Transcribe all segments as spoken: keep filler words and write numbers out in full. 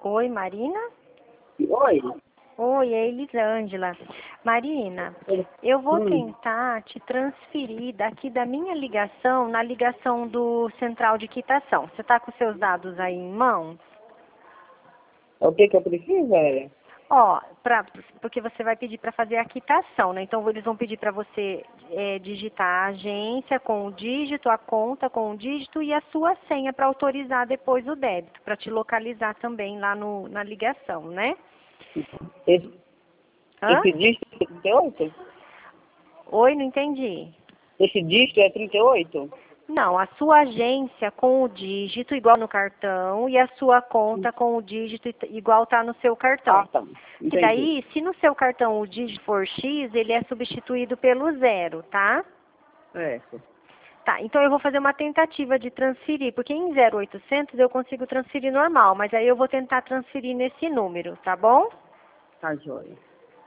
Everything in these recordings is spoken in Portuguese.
Oi, Marina? Oi. Oi, é Elisângela. Marina, eu vou Hum. tentar te transferir daqui da minha ligação na ligação do central de quitação. Você está com seus dados aí em mãos? O que que eu preciso, velho? Ó, pra, porque você vai pedir para fazer a quitação, né? Então eles vão pedir para você é, digitar a agência com o dígito, a conta com o dígito e a sua senha para autorizar depois o débito, para te localizar também lá no, na ligação, né? Esse, Hã? esse dígito é trinta e oito? Oi, não entendi. Esse dígito é trinta e oito? Não, a sua agência com o dígito igual no cartão e a sua conta com o dígito igual está no seu cartão. Ah, tá. Que Entendi. daí, se no seu cartão o dígito for X, ele é substituído pelo zero, tá? Certo. Tá, então eu vou fazer uma tentativa de transferir, porque em zero oitocentos eu consigo transferir normal, mas aí eu vou tentar transferir nesse número, tá bom? Tá joia.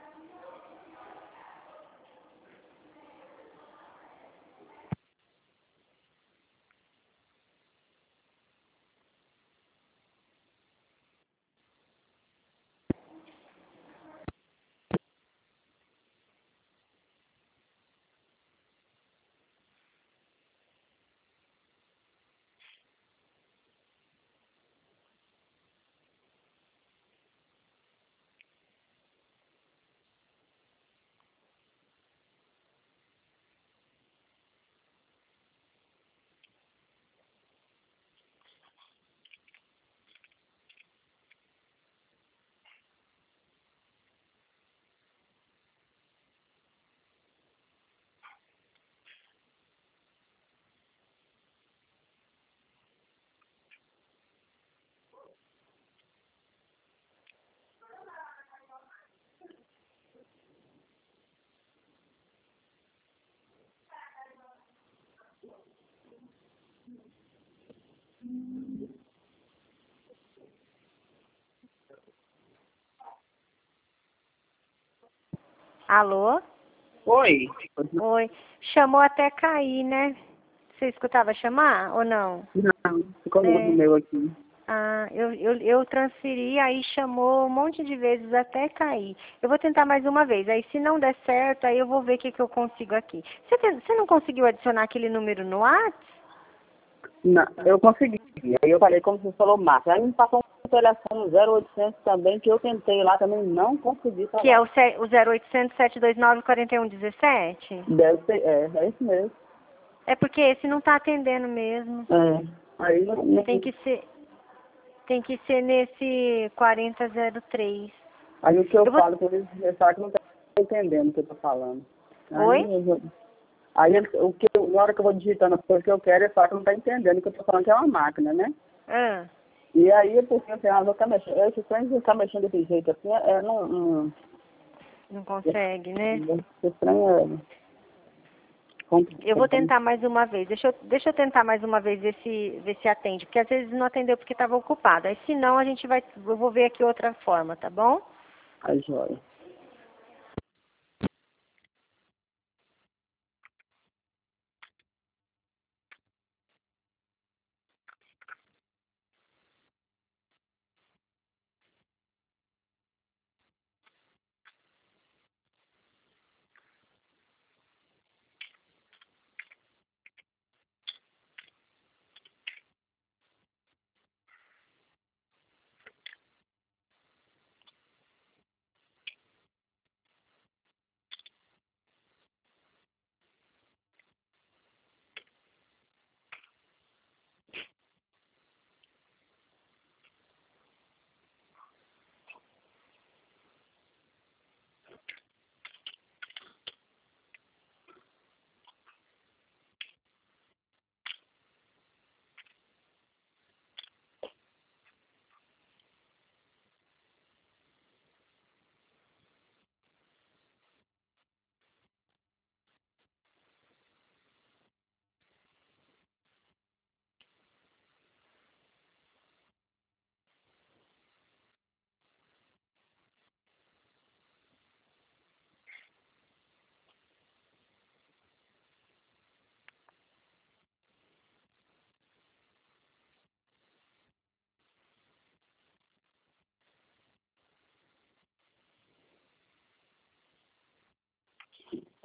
Alô? Oi. Oi. Chamou até cair, né? Você escutava chamar ou não? Não, ficou mudo É. meu aqui. Ah, eu, eu, eu transferi, aí chamou um monte de vezes até cair. Eu vou tentar mais uma vez. Aí se não der certo, aí eu vou ver o que, que eu consigo aqui. Você, tem- você não conseguiu adicionar aquele número no WhatsApp? Não, eu consegui. Aí eu falei, como você falou, Márcia. Aí me passou um telefone zero oitocentos também, que eu tentei lá também, não consegui Que é falar. o, ce- o zero oitocentos, sete dois nove, quatro um um sete? Deve ser, é, é isso mesmo. É porque esse não está atendendo mesmo. É. Aí não, não- Tem que ser, tem que ser nesse quarenta zero três. aí o que eu Eu vou... falo com eles, eles falam que não tá entendendo o que eu tô falando. Oi? Aí, eu, aí ele- o que eu, na hora que eu vou digitando as coisas que eu quero, ele fala que não tá entendendo o que eu tô falando, que é uma máquina, né? Ah, E aí, porque assim, ah, vou ficar mexendo, esse trem de ficar mexendo desse jeito assim, é, é, não, não, não consegue, né? esse trem é Eu vou complicado. tentar mais uma vez. Deixa eu, deixa eu tentar mais uma vez ver se, ver se atende. Porque às vezes não atendeu porque estava ocupado. Aí se não, a gente vai. Eu vou ver aqui outra forma, tá bom? A joia.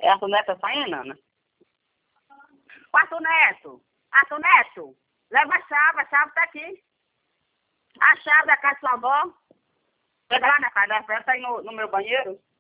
É a Neto saindo, Ana? Quarto Neto. Quarto Neto. Leva a chave, a chave tá aqui. A chave da casa da sua avó. Pega lá na casa dela, tá aí no, no meu banheiro.